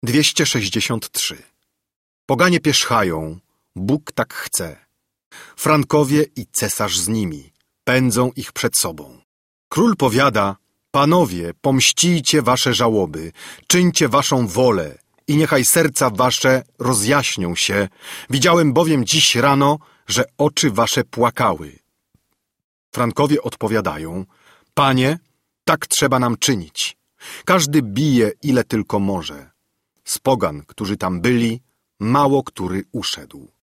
263. Poganie pierzchają, Bóg tak chce. Frankowie i cesarz z nimi pędzą ich przed sobą. Król powiada: panowie, pomścijcie wasze żałoby, czyńcie waszą wolę i niechaj serca wasze rozjaśnią się. Widziałem bowiem dziś rano, że oczy wasze płakały. Frankowie odpowiadają: panie, tak trzeba nam czynić. Każdy bije, ile tylko może. Z pogan, którzy tam byli, mało który uszedł.